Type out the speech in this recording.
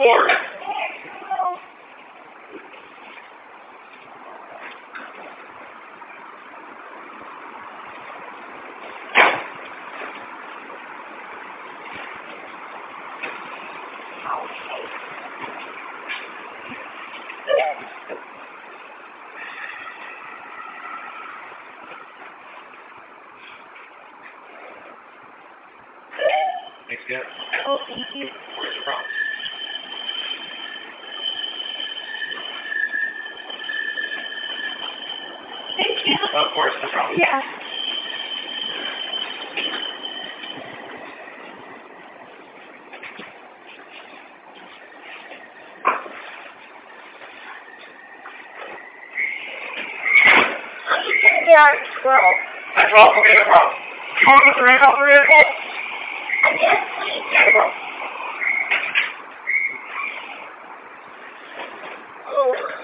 Yeah. Thanks, Jeff. Oh, thank you. Where's it from? Thank you. Of course, no problem. Yeah. Yeah, squirrel. That's all. Okay, no problem. You want to bring over it? Yeah, no problem. Oh.